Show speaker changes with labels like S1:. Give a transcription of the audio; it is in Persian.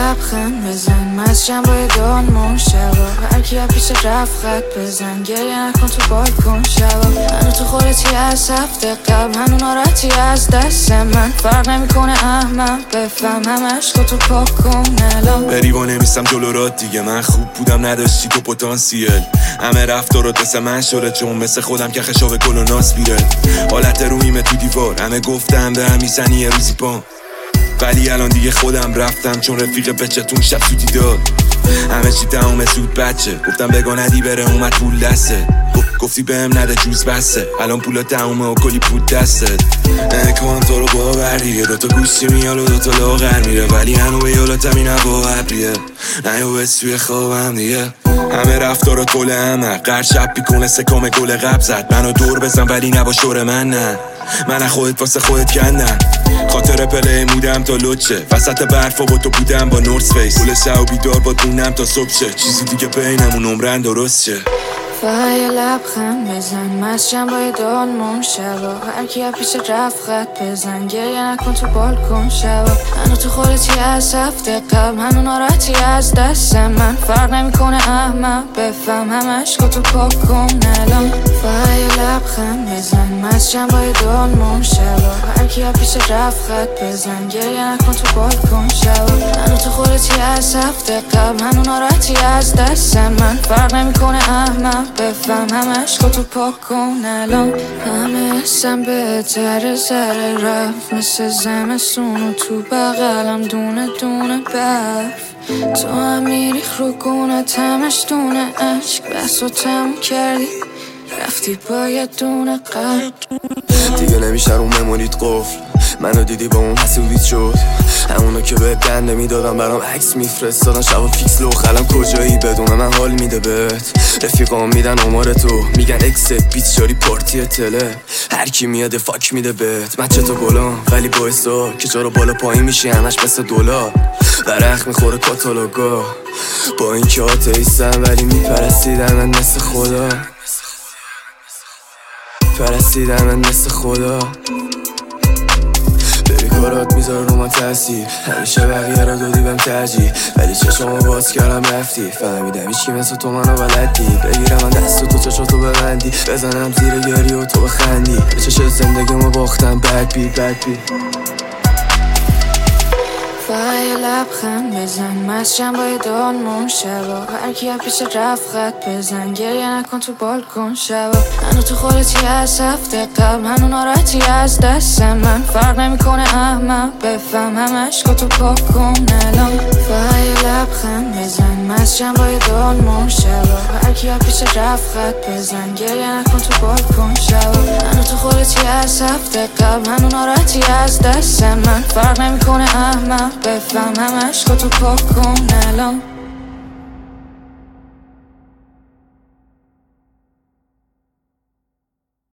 S1: لبخند بزن مزجم با دالمون شبا هرکی از پیش رفت بزن گریه نکن تو بالکن شبا منو تو خودتی از هفته قبل منو ناراحتی از دست من فرق نمیکنه احمق بفهم همش تو پاک کن الان
S2: بری و نمیستم جلو راد دیگه من خوب بودم نداشتی تو پتانسیل همه رفتارات مثل من شده چون مثل خودم که خشاب گل و ناس بیره حالت رویمه تو دیوار همه گفتم به هم میزنی یه روزی پام ولی الان دیگه خودم رفتم چون رفیق بچتون شب سوتی داد همه چی تمام سود بچه گفتم بگا ندی بره اومد پول دسته گفتی بهم نده جوز بسته الان پولا تمومه و کلی پول دستت نکنم تو رو باوریه دوتا گوشتی میال و دوتا لاغر میره ولی هنو به یالاتم این هوا ابریه نیو بس توی خوابم دیگه همه رفتارات گل همه قرد شب بیکنه سکام گل قبل زد منو دور بزن ولی نباش دور من نه من خودت واسه خودت کندم خاطر پله مودم تا لوچه وسط برفا با تو بودم با نورس فیس پول شب و بیدار با دونم تا صبح شه چیزی دیگه بینمون عمرن درست شه
S1: فقط یه لبخند بزن مزجم با دالمون شبا هرکی از پیش رفت بزن گریه نکن تو بالکن شبا منو تو خودتی از هفته قبل منو ناراحتی از دست من فرق نمیکنه احمق بفهم همش تو پاک کن الان فقط یه لبخند بزن مزجم با دالمون شبا هرکی از پیش رفت بزن گریه نکن تو بالکن شبا منو تو خودتی از هفته قبل منو ناراحتی از دست من فرق نمیکنه احمق بفهم همش تو پاک کن الان همه حسم بهتره سر رفت مثل زمستون و تو بغلم دونه دونه برف تو هم میریخ رو گونت همش دونه عشق بس و تموم کردی رفتی با یه دونه قلب
S3: دیگه نمیشه رو مموریت قفل منو دیدی با اون حسودیت شد همونو که به دنده میدادم برام عکس میفرستادن شبا فیکس لو خلم کجایی بدون من حال میده بهت رفیقام میدن عمر تو میگن اکست بیچاری پارتی تله هر کی میاد فاک میده بهت مچه تو گلام ولی باعثا که چرا بالا پایین میشی همش مثل دلار برخ میخوره کاتالوگا با این که آتئیستم ولی میپرستیدن من مثل خدا پرستیدن من مثل خدا بری کارات میذاره رو من تاثیر همیشه بقیه را دادی بهم ترجیح ولی چشمو باز کردم رفتی فهمیدم هیچکی مثل تو منو بلدی بگیرم من دست تو چشاتو ببندی بزنم زیر گری و تو بخندی به چشت زندگیمو باختم بد بی
S1: فقط یه لبخند بزن مزجم با دالمون شبا هرکی از پیش رفت بزن گریه نکن تو بالکن شبا منو تو خودتی از هفته قبل منو ناراحتی از دست من فرق نمیکنه احمق بفهم همش تو پاک کن الان فقط یه لبخند بزن مزجم با دالمون شبا هرکی از پیش رفت بزن گریه نکن تو بالکن شبا منو تو خودتی از هفته قبل منو ناراحتی از دست من فرق نمیکنه احمق بفهم همش تو پاک کن الان